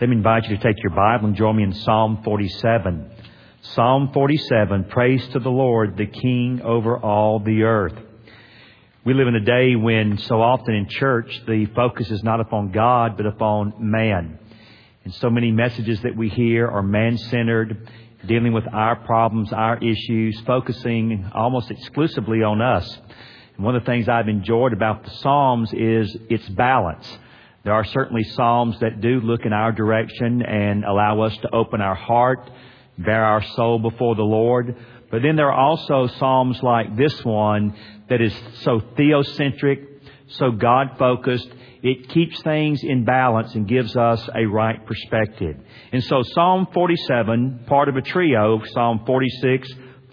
Let me invite you to take your Bible and join me in Psalm 47. Psalm 47, praise to the Lord, the King over all the earth. We live in a day when so often in church the focus is not upon God but upon man. And so many messages that we hear are man-centered, dealing with our problems, our issues, focusing almost exclusively on us. And one of the things I've enjoyed about the Psalms is its balance. There are certainly Psalms that do look in our direction and allow us to open our heart, bare our soul before the Lord. But then there are also Psalms like this one that is so theocentric, so God-focused. It keeps things in balance and gives us a right perspective. And so Psalm 47, part of a trio, Psalm 46,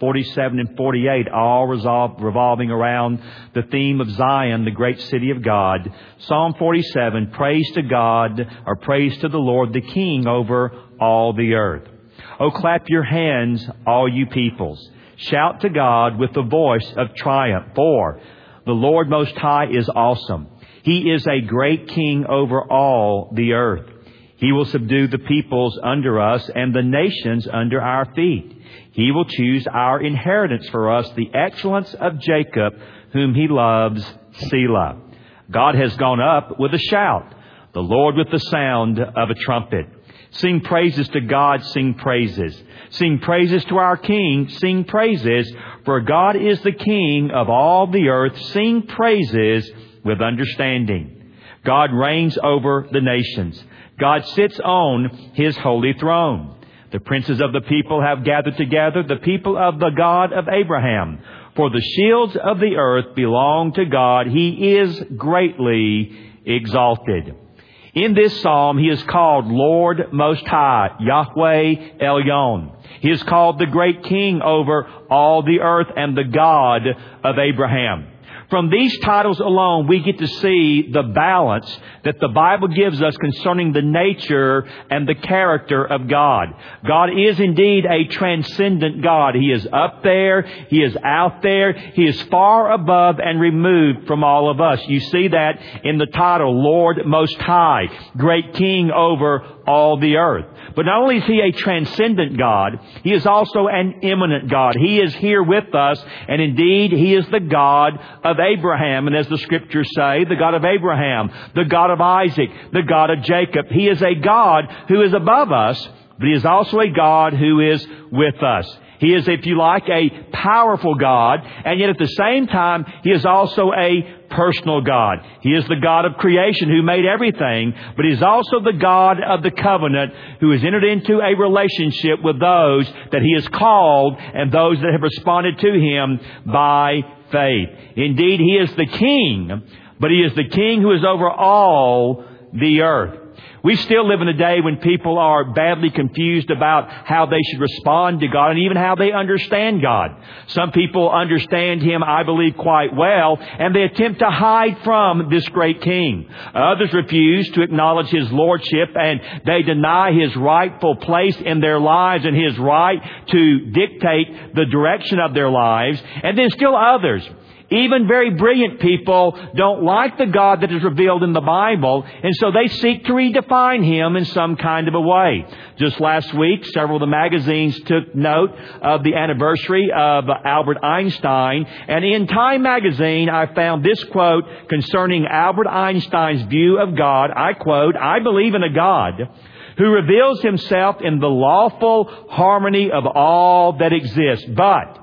47 and 48, all revolving around the theme of Zion, the great city of God. Psalm 47, praise to God, or praise to the Lord, the King over all the earth. Oh, clap your hands, all you peoples. Shout to God with the voice of triumph, for the Lord Most High is awesome. He is a great King over all the earth. He will subdue the peoples under us and the nations under our feet. He will choose our inheritance for us, the excellence of Jacob, whom He loves, Selah. God has gone up with a shout, the Lord with the sound of a trumpet. Sing praises to God, sing praises. Sing praises to our King, sing praises. For God is the King of all the earth. Sing praises with understanding. God reigns over the nations. God sits on His holy throne. The princes of the people have gathered together, the people of the God of Abraham. For the shields of the earth belong to God. He is greatly exalted. In this psalm, He is called Lord Most High, Yahweh Elyon. He is called the great King over all the earth and the God of Abraham. From these titles alone, we get to see the balance that the Bible gives us concerning the nature and the character of God. God is indeed a transcendent God. He is up there. He is out there. He is far above and removed from all of us. You see that in the title, Lord Most High, Great King over all the earth. But not only is He a transcendent God, He is also an immanent God. He is here with us, and indeed He is the God of Abraham, and as the Scriptures say, the God of Abraham, the God of Isaac, the God of Jacob. He is a God who is above us, but He is also a God who is with us. He is, if you like, a powerful God, and yet at the same time, He is also a personal God. He is the God of creation who made everything, but He is also the God of the covenant who has entered into a relationship with those that He has called and those that have responded to Him by faith. Indeed, He is the King, but He is the King who is over all the earth. We still live in a day when people are badly confused about how they should respond to God and even how they understand God. Some people understand Him, I believe, quite well, and they attempt to hide from this great King. Others refuse to acknowledge His lordship, and they deny His rightful place in their lives and His right to dictate the direction of their lives. And then still others, even very brilliant people, don't like the God that is revealed in the Bible, and so they seek to redefine Him in some kind of a way. Just last week, several of the magazines took note of the anniversary of Albert Einstein, and in Time magazine, I found this quote concerning Albert Einstein's view of God. I quote, "I believe in a God who reveals Himself in the lawful harmony of all that exists, but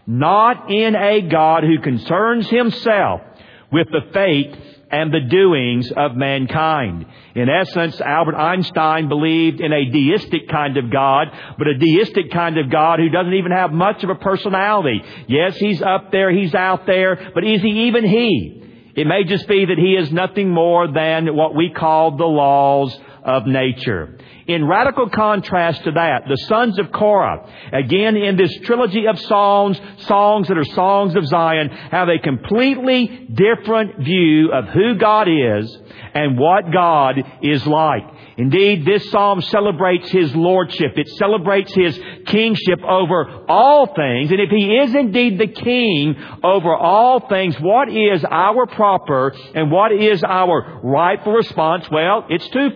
not in a God who concerns Himself with the fate and the doings of mankind." In essence, Albert Einstein believed in a deistic kind of God, but a deistic kind of God who doesn't even have much of a personality. Yes, He's up there, He's out there, but is He even He? It may just be that He is nothing more than what we call the laws of nature. In radical contrast to that, the sons of Korah, again in this trilogy of songs that are songs of Zion, have a completely different view of who God is and what God is like. Indeed, this psalm celebrates His lordship. It celebrates His kingship over all things. And if He is indeed the king over all things, what is our proper and what is our rightful response? Well, it's twofold.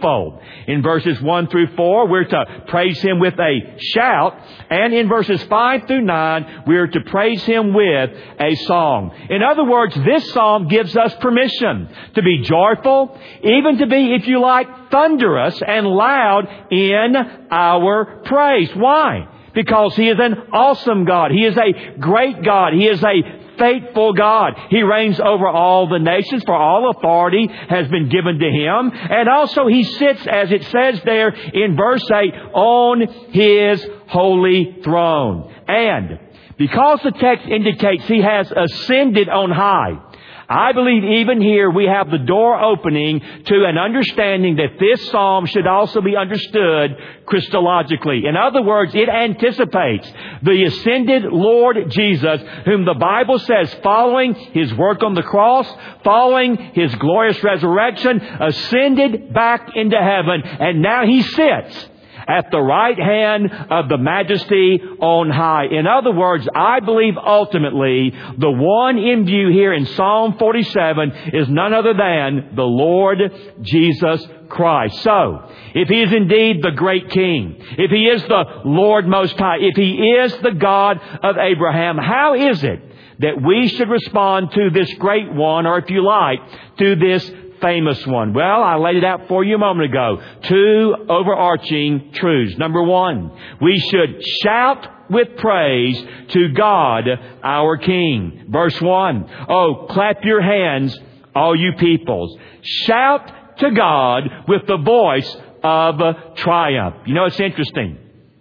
In verses 1 through 4, we're to praise Him with a shout. And in verses 5 through 9, we're to praise Him with a song. In other words, this psalm gives us permission to be joyful, even to be, if you like, thunderous and loud in our praise. Why? Because He is an awesome God. He is a great God. He is a faithful God. He reigns over all the nations, for all authority has been given to Him. And also He sits, as it says there in verse 8, on His holy throne. And because the text indicates He has ascended on high, I believe even here we have the door opening to an understanding that this psalm should also be understood Christologically. In other words, it anticipates the ascended Lord Jesus, whom the Bible says, following His work on the cross, following His glorious resurrection, ascended back into heaven, and now He sits at the right hand of the Majesty on high. In other words, I believe ultimately the one in view here in Psalm 47 is none other than the Lord Jesus Christ. So, if He is indeed the great King, if He is the Lord Most High, if He is the God of Abraham, how is it that we should respond to this great one, or if you like, to this famous one? Well, I laid it out for you a moment ago. Two overarching truths. Number one, we should shout with praise to God, our King. Verse 1, oh, clap your hands, all you peoples. Shout to God with the voice of triumph. You know, it's interesting.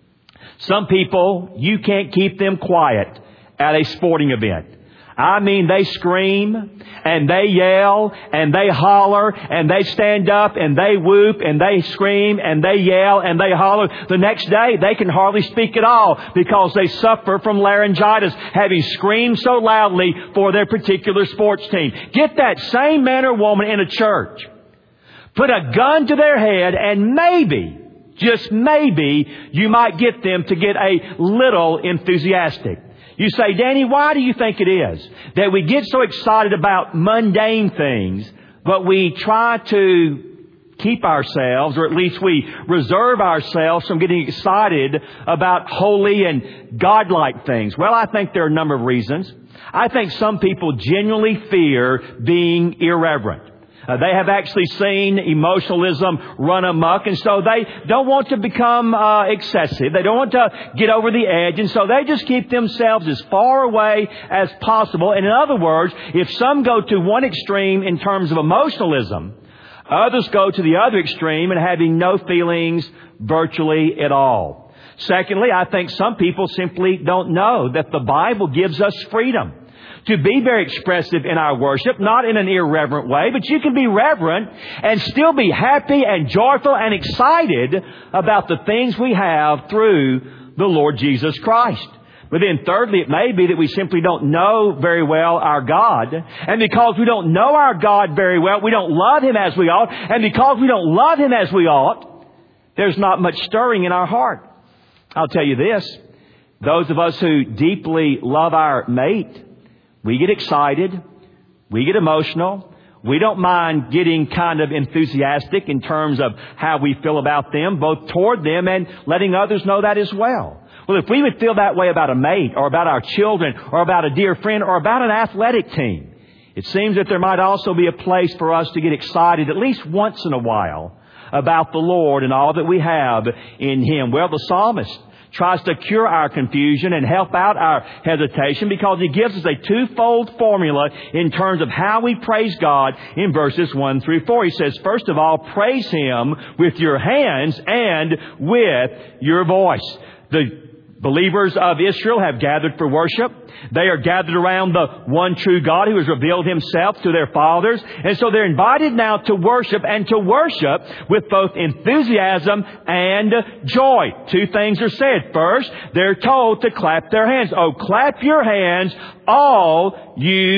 Some people, you can't keep them quiet at a sporting event. I mean, they scream and they yell and they holler and they stand up and they whoop and they scream and they yell and they holler. The next day, they can hardly speak at all because they suffer from laryngitis, having screamed so loudly for their particular sports team. Get that same man or woman in a church, put a gun to their head, and maybe, just maybe, you might get them to get a little enthusiastic. You say, Danny, why do you think it is that we get so excited about mundane things, but we try to keep ourselves, or at least we reserve ourselves from getting excited about holy and godlike things? Well, I think there are a number of reasons. I think some people genuinely fear being irreverent. They have actually seen emotionalism run amok, and so they don't want to become excessive. They don't want to get over the edge, and so they just keep themselves as far away as possible. And in other words, if some go to one extreme in terms of emotionalism, others go to the other extreme in having no feelings virtually at all. Secondly, I think some people simply don't know that the Bible gives us freedom to be very expressive in our worship, not in an irreverent way, but you can be reverent and still be happy and joyful and excited about the things we have through the Lord Jesus Christ. But then thirdly, it may be that we simply don't know very well our God. And because we don't know our God very well, we don't love Him as we ought. And because we don't love Him as we ought, there's not much stirring in our heart. I'll tell you this, those of us who deeply love our mate, we get excited, we get emotional, we don't mind getting kind of enthusiastic in terms of how we feel about them, both toward them and letting others know that as well. Well, if we would feel that way about a mate or about our children or about a dear friend or about an athletic team, it seems that there might also be a place for us to get excited at least once in a while about the Lord and all that we have in Him. Well, the psalmist tries to cure our confusion and help out our hesitation because he gives us a twofold formula in terms of how we praise God in verses 1 through 4. He says, first of all, praise Him with your hands and with your voice. The believers of Israel have gathered for worship. They are gathered around the one true God who has revealed Himself to their fathers. And so they're invited now to worship, and to worship with both enthusiasm and joy. Two things are said. First, they're told to clap their hands. Oh, clap your hands, all you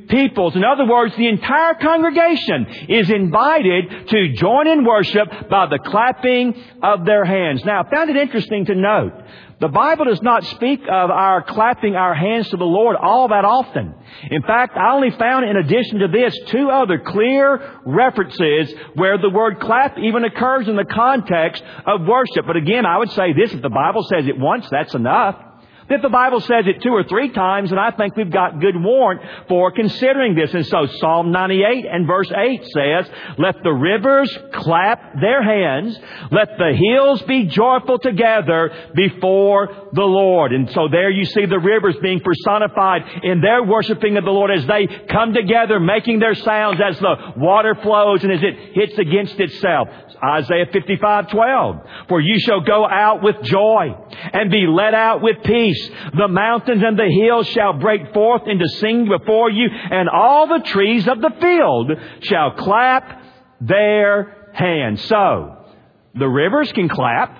peoples. In other words, the entire congregation is invited to join in worship by the clapping of their hands. Now, I found it interesting to note, the Bible does not speak of our clapping our hands to the Lord all that often. In fact, I only found, in addition to this, 2 other clear references where the word clap even occurs in the context of worship. But again, I would say this, if the Bible says it once, that's enough. If the Bible says it 2 or 3 times, then I think we've got good warrant for considering this. And so Psalm 98 and verse 8 says, "Let the rivers clap their hands. Let the hills be joyful together before the Lord." And so there you see the rivers being personified in their worshiping of the Lord as they come together, making their sounds as the water flows and as it hits against itself. Isaiah 55:12, "For you shall go out with joy and be led out with peace. The mountains and the hills shall break forth into singing before you, and all the trees of the field shall clap their hands." So, the rivers can clap.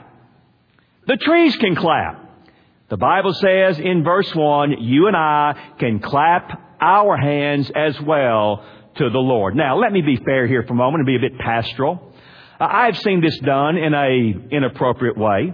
The trees can clap. The Bible says in verse 1, you and I can clap our hands as well to the Lord. Now, let me be fair here for a moment and be a bit pastoral. I've seen this done in an inappropriate way.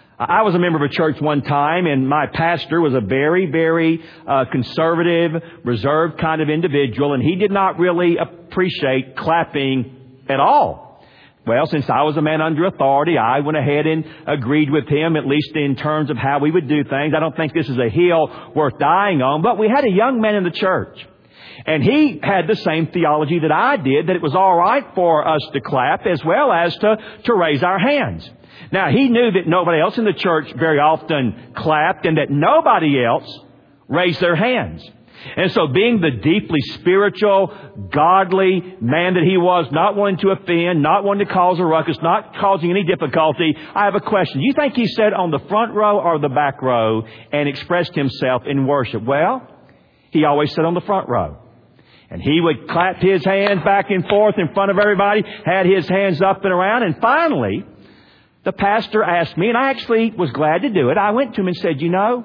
I was a member of a church one time, and my pastor was a very, very conservative, reserved kind of individual, and he did not really appreciate clapping at all. Well, since I was a man under authority, I went ahead and agreed with him, at least in terms of how we would do things. I don't think this is a hill worth dying on, but we had a young man in the church. And he had the same theology that I did, that it was all right for us to clap as well as to raise our hands. Now, he knew that nobody else in the church very often clapped and that nobody else raised their hands. And so being the deeply spiritual, godly man that he was, not wanting to offend, not wanting to cause a ruckus, not causing any difficulty, I have a question. Do you think he sat on the front row or the back row and expressed himself in worship? Well, he always sat on the front row. And he would clap his hands back and forth in front of everybody, had his hands up and around. And finally, the pastor asked me, and I actually was glad to do it. I went to him and said, "You know,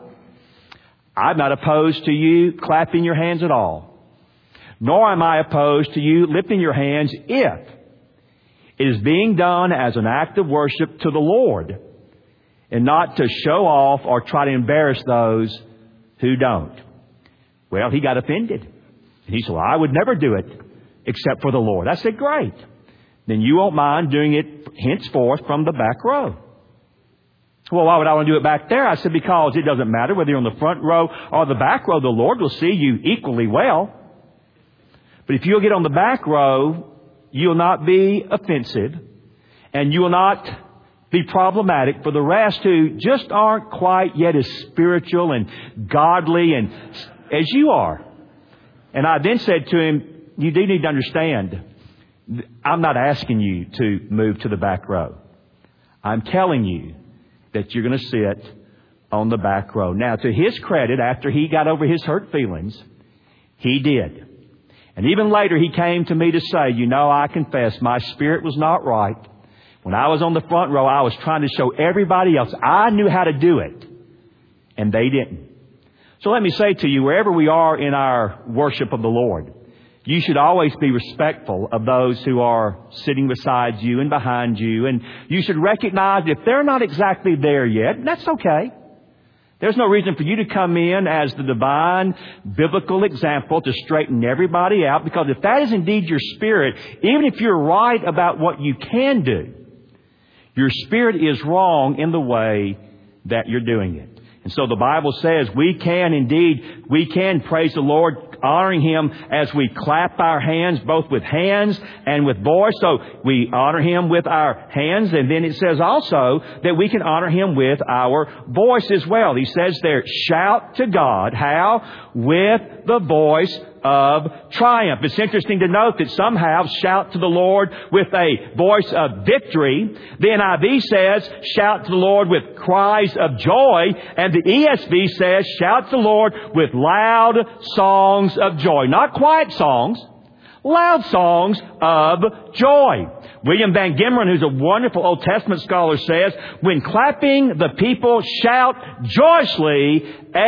I'm not opposed to you clapping your hands at all. Nor am I opposed to you lifting your hands if it is being done as an act of worship to the Lord and not to show off or try to embarrass those who don't." Well, he got offended. And he said, "Well, I would never do it except for the Lord." I said, "Great. Then you won't mind doing it henceforth from the back row." "Well, why would I want to do it back there?" I said, "Because it doesn't matter whether you're on the front row or the back row. The Lord will see you equally well. But if you'll get on the back row, you'll not be offensive and you will not be problematic for the rest who just aren't quite yet as spiritual and godly and as you are." And I then said to him, "You do need to understand, I'm not asking you to move to the back row. I'm telling you that you're going to sit on the back row." Now, to his credit, after he got over his hurt feelings, he did. And even later, he came to me to say, "You know, I confess my spirit was not right. When I was on the front row, I was trying to show everybody else I knew how to do it, and they didn't." So let me say to you, wherever we are in our worship of the Lord, you should always be respectful of those who are sitting beside you and behind you. And you should recognize if they're not exactly there yet, that's okay. There's no reason for you to come in as the divine biblical example to straighten everybody out. Because if that is indeed your spirit, even if you're right about what you can do, your spirit is wrong in the way that you're doing it. And so the Bible says we can praise the Lord, honoring Him as we clap our hands, both with hands and with voice. So we honor Him with our hands. And then it says also that we can honor Him with our voice as well. He says there, shout to God. How? With the voice of triumph. It's interesting to note that some have shout to the Lord with a voice of victory. The NIV says shout to the Lord with cries of joy. And the ESV says shout to the Lord with loud songs of joy. Not quiet songs, loud songs of joy. William Van Gemeren, who's a wonderful Old Testament scholar, says, when clapping, the people shout joyously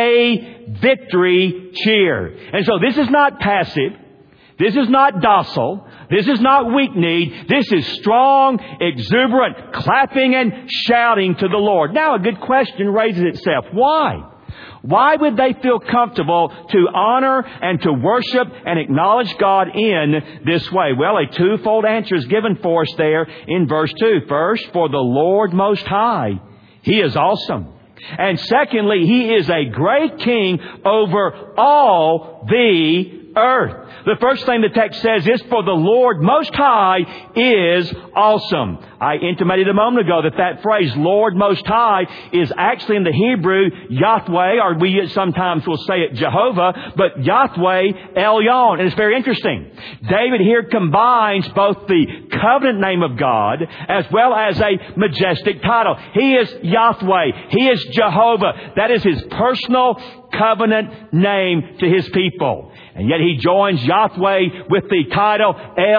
a victory cheer. And so this is not passive. This is not docile. This is not weak-kneed. This is strong, exuberant clapping and shouting to the Lord. Now a good question raises itself. Why? Why would they feel comfortable to honor and to worship and acknowledge God in this way? Well, a twofold answer is given for us there in verse 2. First, for the Lord Most High, He is awesome. And secondly, He is a great King over all the earth. The first thing the text says is, for the Lord Most High is awesome. I intimated a moment ago that phrase, Lord Most High, is actually in the Hebrew Yahweh, or we sometimes will say it Jehovah, but Yahweh Elyon. And it's very interesting. David here combines both the covenant name of God as well as a majestic title. He is Yahweh. He is Jehovah. That is His personal covenant name to His people. And yet He joins Yahweh with the title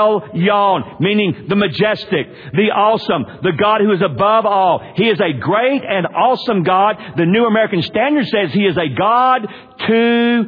Elyon, meaning the majestic, the awesome, the God who is above all. He is a great and awesome God. The New American Standard says He is a God to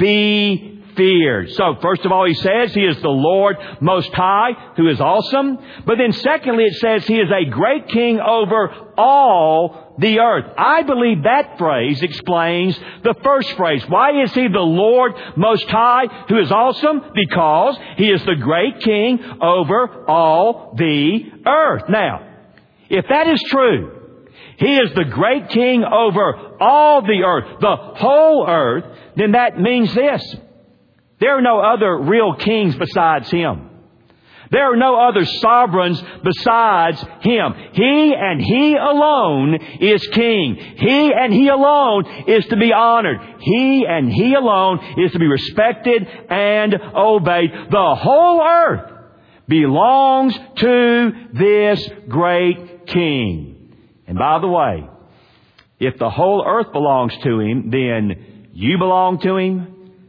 be feared. So first of all, He says He is the Lord Most High, who is awesome. But then secondly, it says He is a great King over all the earth. I believe that phrase explains the first phrase. Why is He the Lord Most High, who is awesome? Because He is the great King over all the earth. Now, if that is true, He is the great King over all the earth, the whole earth, then that means this. There are no other real kings besides Him. There are no other sovereigns besides Him. He and He alone is King. He and He alone is to be honored. He and He alone is to be respected and obeyed. The whole earth belongs to this great King. And by the way, if the whole earth belongs to Him, then you belong to Him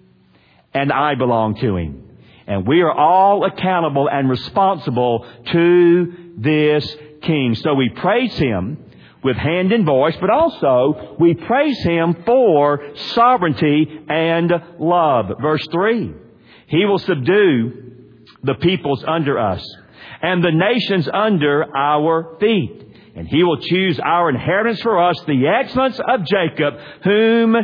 and I belong to Him. And we are all accountable and responsible to this King. So we praise Him with hand and voice, but also we praise Him for sovereignty and love. Verse 3, He will subdue the peoples under us and the nations under our feet. And He will choose our inheritance for us, the excellence of Jacob, whom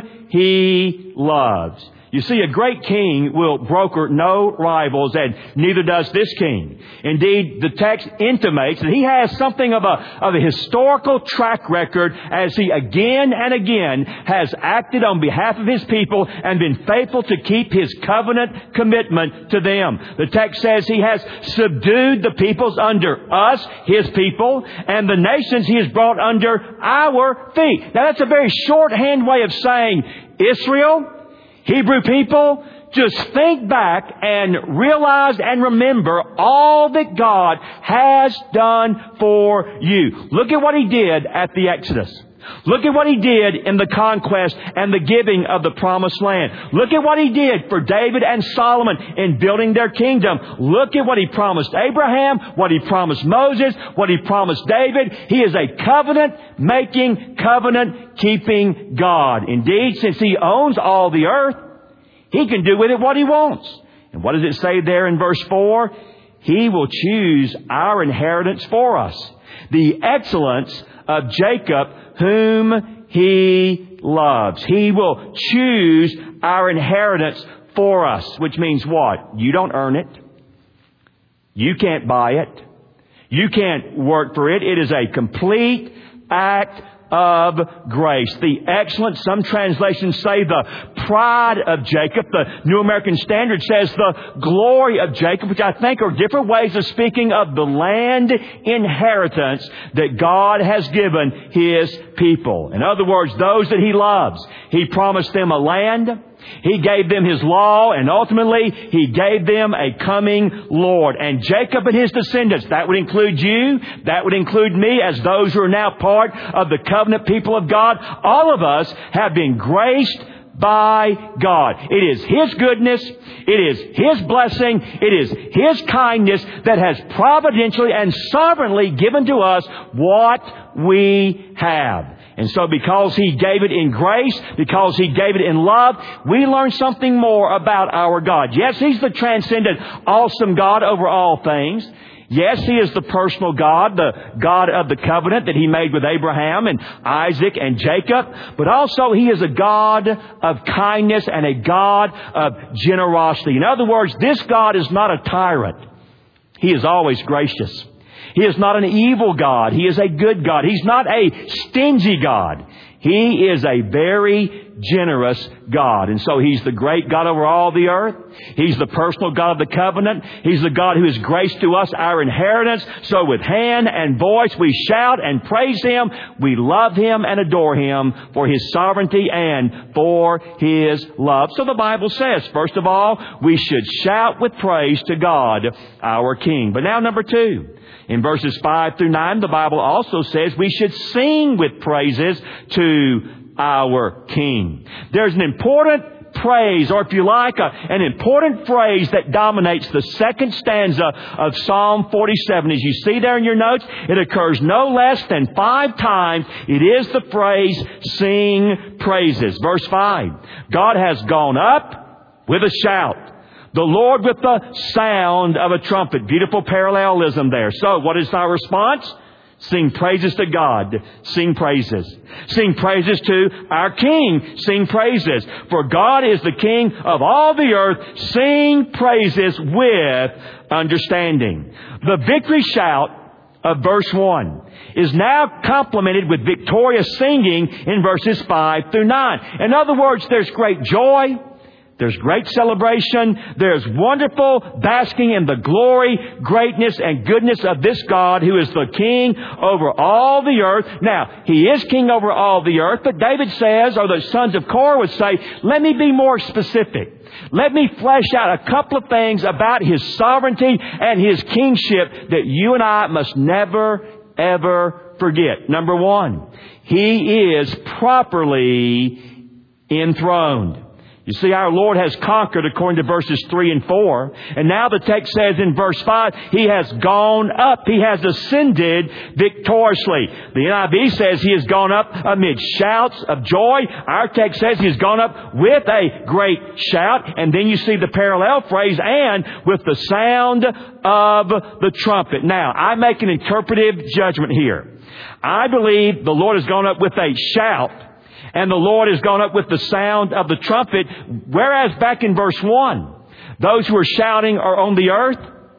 He loves. You see, a great king will broker no rivals, and neither does this king. Indeed, the text intimates that he has something of a historical track record as he again and again has acted on behalf of his people and been faithful to keep his covenant commitment to them. The text says he has subdued the peoples under us, his people, and the nations he has brought under our feet. Now, that's a very shorthand way of saying, Israel, Hebrew people, just think back and realize and remember all that God has done for you. Look at what He did at the Exodus. Look at what He did in the conquest and the giving of the promised land. Look at what He did for David and Solomon in building their kingdom. Look at what He promised Abraham, what He promised Moses, what He promised David. He is a covenant-making, covenant-keeping God. Indeed, since He owns all the earth, He can do with it what He wants. And what does it say there in verse 4? He will choose our inheritance for us, the excellence of Jacob, whom He loves. He will choose our inheritance for us, which means what? You don't earn it. You can't buy it. You can't work for it. It is a complete act of grace. The excellence, some translations say the pride of Jacob. The New American Standard says the glory of Jacob, which I think are different ways of speaking of the land inheritance that God has given His people. In other words, those that He loves. He promised them a land. He gave them His law, and ultimately He gave them a coming Lord. And Jacob and his descendants, that would include you, that would include me as those who are now part of the covenant people of God. All of us have been graced by God. It is His goodness, it is His blessing, it is His kindness that has providentially and sovereignly given to us what we have. And so because He gave it in grace, because He gave it in love, we learn something more about our God. Yes, He's the transcendent, awesome God over all things. Yes, He is the personal God, the God of the covenant that He made with Abraham and Isaac and Jacob. But also He is a God of kindness and a God of generosity. In other words, this God is not a tyrant. He is always gracious. He is not an evil God. He is a good God. He's not a stingy God. He is a very generous God. And so He's the great God over all the earth. He's the personal God of the covenant. He's the God who is grace to us, our inheritance. So with hand and voice we shout and praise Him. We love Him and adore Him for His sovereignty and for His love. So the Bible says, first of all, we should shout with praise to God, our King. But now number 2. In verses 5 through 9, the Bible also says we should sing with praises to our King. There's an important praise, or if you like, an important phrase that dominates the second stanza of Psalm 47. As you see there in your notes, it occurs no less than 5 times. It is the phrase, sing praises. Verse 5, God has gone up with a shout. The Lord with the sound of a trumpet. Beautiful parallelism there. So what is our response? Sing praises to God. Sing praises. Sing praises to our King. Sing praises. For God is the King of all the earth. Sing praises with understanding. The victory shout of verse 1 is now complemented with victorious singing in verses 5 through 9. In other words, there's great joy. There's great celebration. There's wonderful basking in the glory, greatness, and goodness of this God who is the King over all the earth. Now, He is King over all the earth, but David says, or the sons of Korah would say, let me be more specific. Let me flesh out a couple of things about His sovereignty and His kingship that you and I must never, ever forget. Number 1, He is properly enthroned. You see, our Lord has conquered according to verses 3 and 4. And now the text says in verse 5, He has gone up. He has ascended victoriously. The NIV says He has gone up amid shouts of joy. Our text says He has gone up with a great shout. And then you see the parallel phrase, and with the sound of the trumpet. Now, I make an interpretive judgment here. I believe the Lord has gone up with a shout. And the Lord has gone up with the sound of the trumpet. Whereas back in verse 1, those who are shouting are on the earth.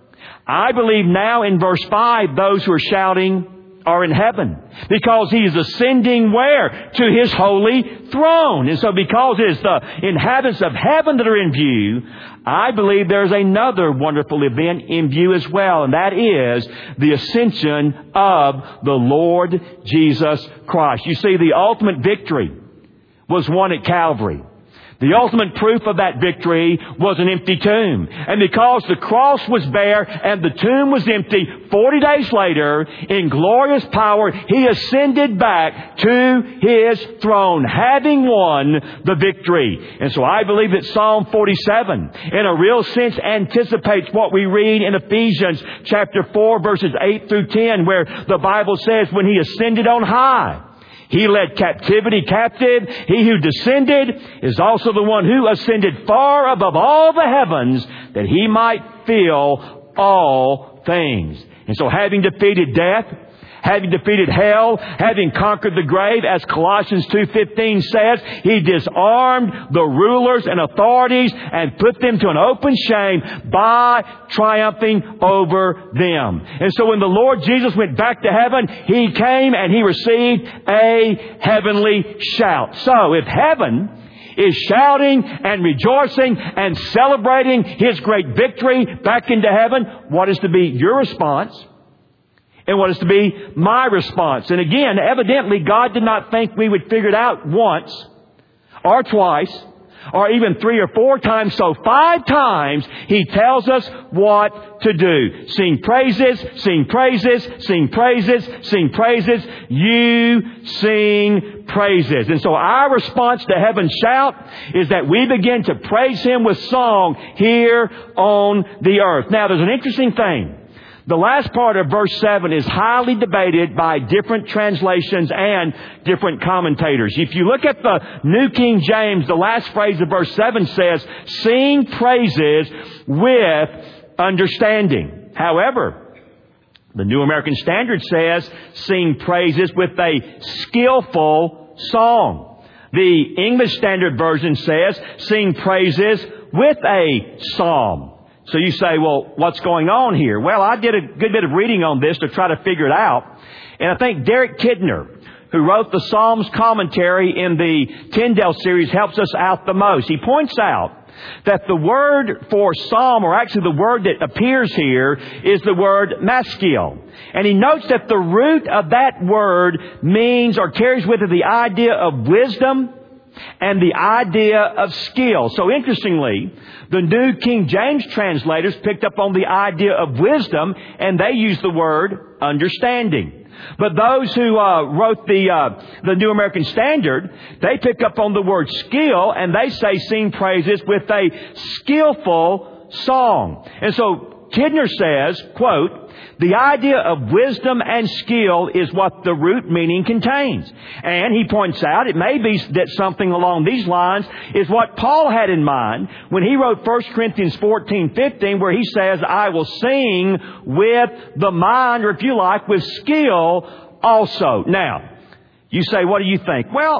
I believe now in verse 5, those who are shouting are in heaven. Because He is ascending where? To His holy throne. And so because it is the inhabitants of heaven that are in view, I believe there's another wonderful event in view as well. And that is the ascension of the Lord Jesus Christ. You see, the ultimate victory was won at Calvary. The ultimate proof of that victory was an empty tomb. And because the cross was bare and the tomb was empty, 40 days later, in glorious power, He ascended back to His throne, having won the victory. And so I believe that Psalm 47, in a real sense, anticipates what we read in Ephesians chapter 4, verses 8 through 10, where the Bible says, when He ascended on high, He led captivity captive. He who descended is also the one who ascended far above all the heavens, that He might fill all things. And so having defeated death, having defeated hell, having conquered the grave, as Colossians 2:15 says, He disarmed the rulers and authorities and put them to an open shame by triumphing over them. And so when the Lord Jesus went back to heaven, He came and He received a heavenly shout. So if heaven is shouting and rejoicing and celebrating His great victory back into heaven, what is to be your response? And what is to be my response? And again, evidently, God did not think we would figure it out once or twice, or even 3 or 4 times, so 5 times, He tells us what to do. Sing praises, sing praises, sing praises, sing praises. You sing praises. And so our response to heaven's shout is that we begin to praise Him with song here on the earth. Now, there's an interesting thing. The last part of verse 7 is highly debated by different translations and different commentators. If you look at the New King James, the last phrase of verse 7 says, sing praises with understanding. However, the New American Standard says, sing praises with a skillful song. The English Standard Version says, sing praises with a psalm. So you say, well, what's going on here? Well, I did a good bit of reading on this to try to figure it out. And I think Derek Kidner, who wrote the Psalms commentary in the Tyndale series, helps us out the most. He points out that the word for psalm, or actually the word that appears here, is the word maskil. And he notes that the root of that word means or carries with it the idea of wisdom and the idea of skill. So interestingly, the New King James translators picked up on the idea of wisdom, and they used the word understanding. But those who wrote the New American Standard, they pick up on the word skill, and they say sing praises with a skillful song. And so Kidner says, quote, the idea of wisdom and skill is what the root meaning contains. And he points out it may be that something along these lines is what Paul had in mind when he wrote 1 Corinthians 14:15, where he says, I will sing with the mind, or if you like, with skill also. Now, you say, what do you think? Well,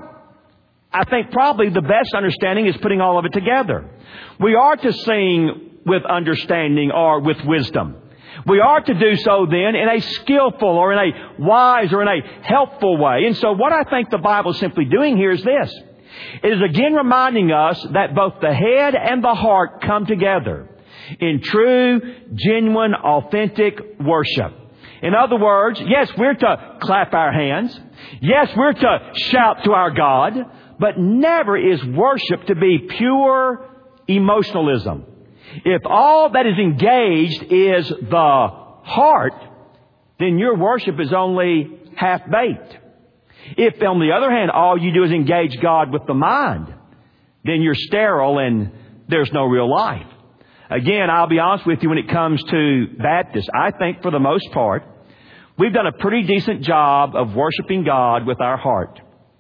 I think probably the best understanding is putting all of it together. We are to sing with understanding or with wisdom. We are to do so then in a skillful or in a wise or in a helpful way. And so what I think the Bible is simply doing here is this. It is again reminding us that both the head and the heart come together in true, genuine, authentic worship. In other words, yes, we're to clap our hands. Yes, we're to shout to our God. But never is worship to be pure emotionalism. If all that is engaged is the heart, then your worship is only half-baked. If, on the other hand, all you do is engage God with the mind, then you're sterile and there's no real life. Again, I'll be honest with you, when it comes to Baptists, I think for the most part, we've done a pretty decent job of worshiping God with our heart.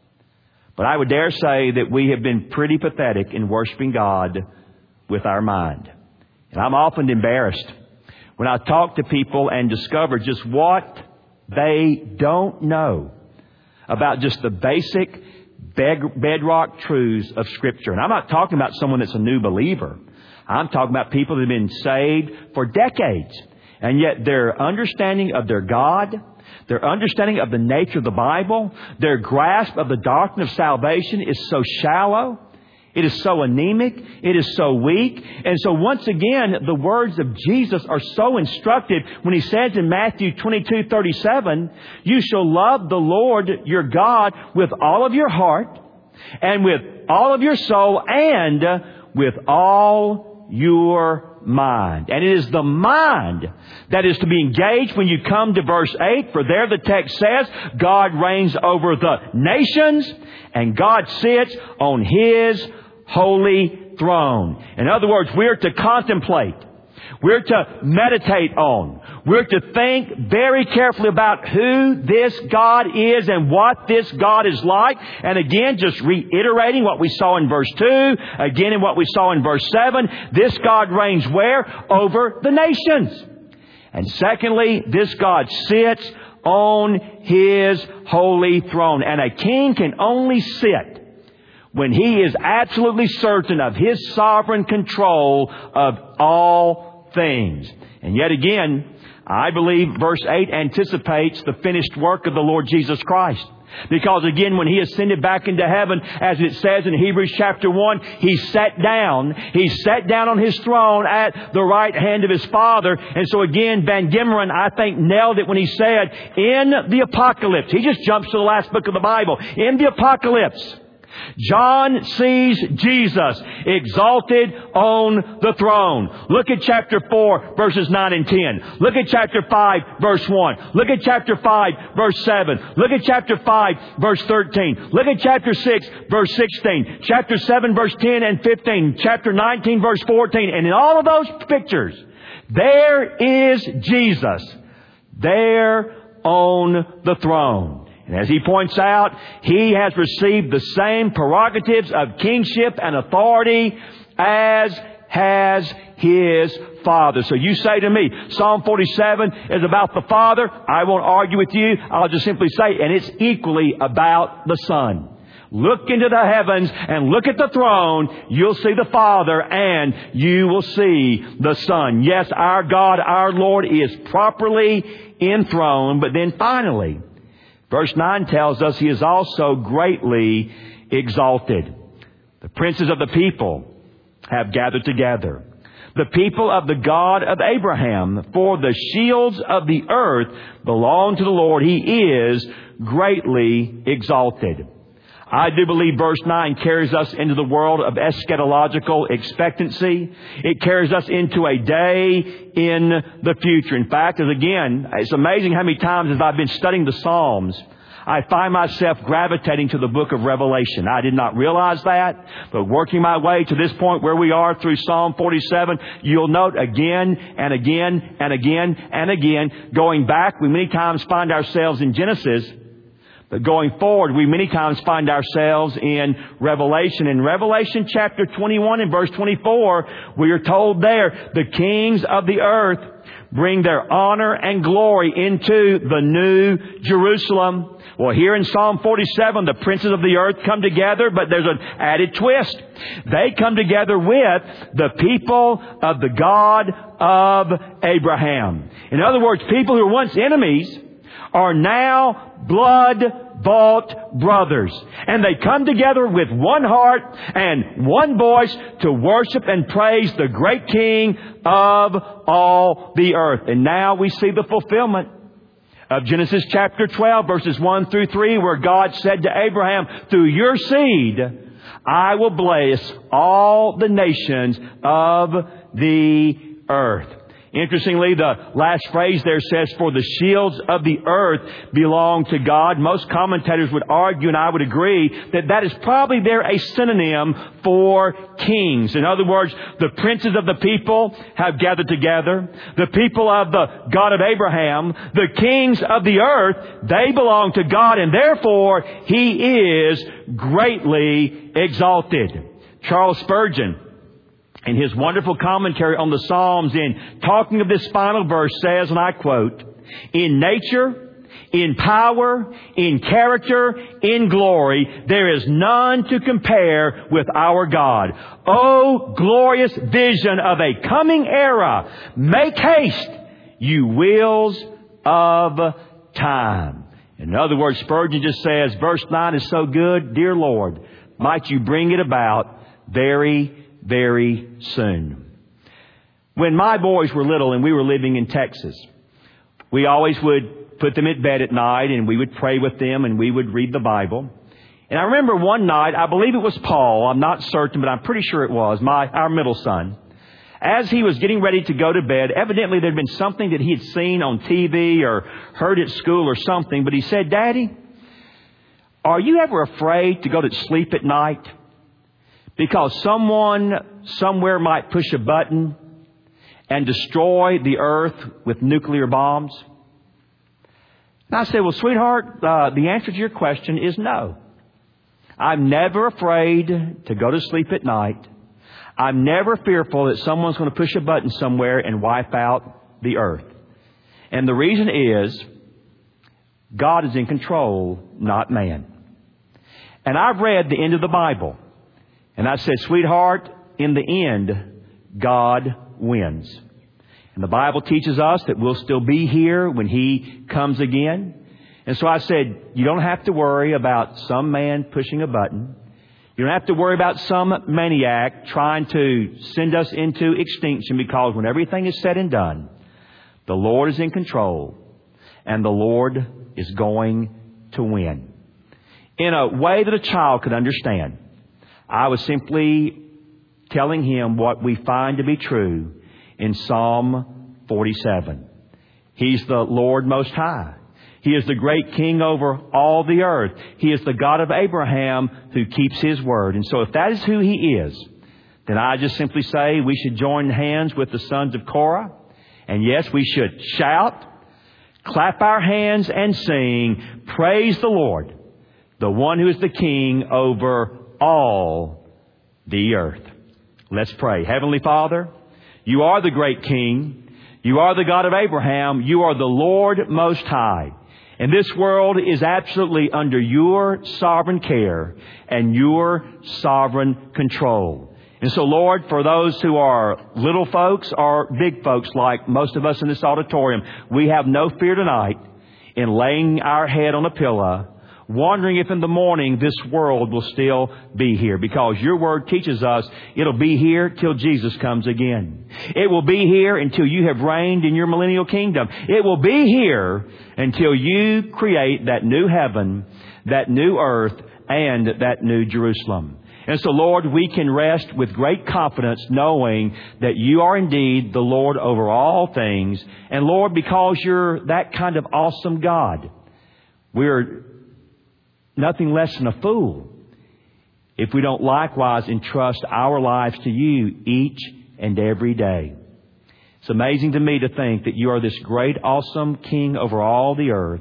But I would dare say that we have been pretty pathetic in worshiping God with our mind. And I'm often embarrassed when I talk to people and discover just what they don't know about just the basic bedrock truths of Scripture. And I'm not talking about someone that's a new believer. I'm talking about people that have been saved for decades. And yet their understanding of their God, their understanding of the nature of the Bible, their grasp of the doctrine of salvation is so shallow. It is so anemic. It is so weak. And so once again, the words of Jesus are so instructive when He says in Matthew 22:37, you shall love the Lord your God with all of your heart and with all of your soul and with all your mind. And it is the mind that is to be engaged when you come to verse 8. For there the text says, God reigns over the nations and God sits on His holy throne. In other words, we're to contemplate. We're to meditate on. We're to think very carefully about who this God is and what this God is like. And again, just reiterating what we saw in verse 2, again in what we saw in verse 7, this God reigns where? Over the nations. And secondly, this God sits on His holy throne. And a king can only sit when he is absolutely certain of his sovereign control of all things. And yet again, I believe verse 8 anticipates the finished work of the Lord Jesus Christ. Because again, when He ascended back into heaven, as it says in Hebrews chapter 1, He sat down. He sat down on His throne at the right hand of His Father. And so again, Van Gemeren, I think, nailed it when he said, in the Apocalypse, he just jumps to the last book of the Bible. In the Apocalypse, John sees Jesus exalted on the throne. Look at chapter 4, verses 9 and 10. Look at chapter 5, verse 1. Look at chapter 5, verse 7. Look at chapter 5, verse 13. Look at chapter 6, verse 16. Chapter 7, verse 10 and 15. Chapter 19, verse 14. And in all of those pictures, there is Jesus there on the throne. And as he points out, he has received the same prerogatives of kingship and authority as has his Father. So you say to me, Psalm 47 is about the Father. I won't argue with you. I'll just simply say, and it's equally about the Son. Look into the heavens and look at the throne. You'll see the Father and you will see the Son. Yes, our God, our Lord is properly enthroned. But then finally, verse 9 tells us He is also greatly exalted. The princes of the people have gathered together. The people of the God of Abraham, for the shields of the earth belong to the Lord. He is greatly exalted. I do believe verse 9 carries us into the world of eschatological expectancy. It carries us into a day in the future. In fact, it's amazing how many times as I've been studying the Psalms, I find myself gravitating to the book of Revelation. I did not realize that, but working my way to this point where we are through Psalm 47, you'll note again and again and again and again, going back, we many times find ourselves in Genesis. But going forward, we many times find ourselves in Revelation. In Revelation chapter 21 and verse 24, we are told there, the kings of the earth bring their honor and glory into the new Jerusalem. Well, here in Psalm 47, the princes of the earth come together, but there's an added twist. They come together with the people of the God of Abraham. In other words, people who were once enemies are now blood-bought brothers. And they come together with one heart and one voice to worship and praise the great King of all the earth. And now we see the fulfillment of Genesis chapter 12, verses 1 through 3, where God said to Abraham, through your seed, I will bless all the nations of the earth. Interestingly, the last phrase there says, for the shields of the earth belong to God. Most commentators would argue, and I would agree, that that is probably there a synonym for kings. In other words, the princes of the people have gathered together. The people of the God of Abraham, the kings of the earth, they belong to God, and therefore He is greatly exalted. Charles Spurgeon, in his wonderful commentary on the Psalms, in talking of this final verse, says, and I quote, in nature, in power, in character, in glory, there is none to compare with our God. O glorious vision of a coming era, make haste, you wheels of time. In other words, Spurgeon just says, verse 9 is so good, dear Lord, might you bring it about very soon. When my boys were little and we were living in Texas, we always would put them at bed at night and we would pray with them and we would read the Bible. And I remember one night, I believe it was Paul, I'm not certain, but I'm pretty sure it was, our middle son. As he was getting ready to go to bed, evidently there had been something that he had seen on TV or heard at school or something, but he said, Daddy, are you ever afraid to go to sleep at night? Because someone somewhere might push a button and destroy the earth with nuclear bombs? And I said, well, sweetheart, the answer to your question is no. I'm never afraid to go to sleep at night. I'm never fearful that someone's going to push a button somewhere and wipe out the earth. And the reason is, God is in control, not man. And I've read the end of the Bible. And I said, sweetheart, in the end, God wins. And the Bible teaches us that we'll still be here when He comes again. And so I said, you don't have to worry about some man pushing a button. You don't have to worry about some maniac trying to send us into extinction, because when everything is said and done, the Lord is in control and the Lord is going to win. in a way that a child could understand. I was simply telling him what we find to be true in Psalm 47. He's the Lord Most High. He is the great King over all the earth. He is the God of Abraham who keeps His word. And so if that is who He is, then I just simply say we should join hands with the sons of Korah. And yes, we should shout, clap our hands, and sing, praise the Lord, the one who is the King over all the earth. Let's pray. Heavenly Father, You are the great King. You are the God of Abraham. You are the Lord Most High. And this world is absolutely under Your sovereign care and Your sovereign control. And so, Lord, for those who are little folks or big folks like most of us in this auditorium, we have no fear tonight in laying our head on a pillow, wondering if in the morning this world will still be here. Because Your Word teaches us it'll be here till Jesus comes again. It will be here until You have reigned in Your millennial kingdom. It will be here until You create that new heaven, that new earth, and that new Jerusalem. And so, Lord, we can rest with great confidence knowing that You are indeed the Lord over all things. And Lord, because You're that kind of awesome God, we're nothing less than a fool if we don't likewise entrust our lives to You each and every day. It's amazing to me to think that You are this great, awesome King over all the earth.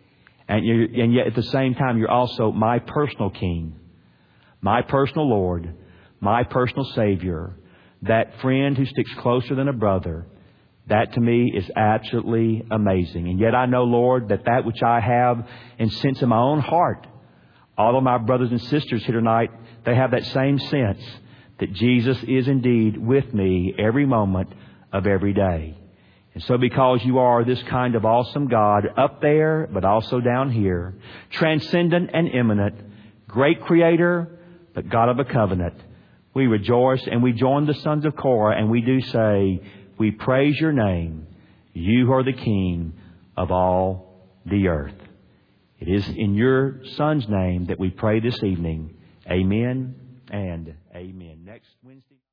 And yet at the same time, You're also my personal King, my personal Lord, my personal Savior, that friend who sticks closer than a brother. That to me is absolutely amazing. And yet I know, Lord, that which I have and sense in my own heart, all of my brothers and sisters here tonight, they have that same sense that Jesus is indeed with me every moment of every day. And so because You are this kind of awesome God up there, but also down here, transcendent and immanent, great Creator, but God of a covenant, we rejoice and we join the sons of Korah and we do say, we praise Your name. You are the King of all the earth. It is in Your Son's name that we pray this evening. Amen and amen. Next Wednesday.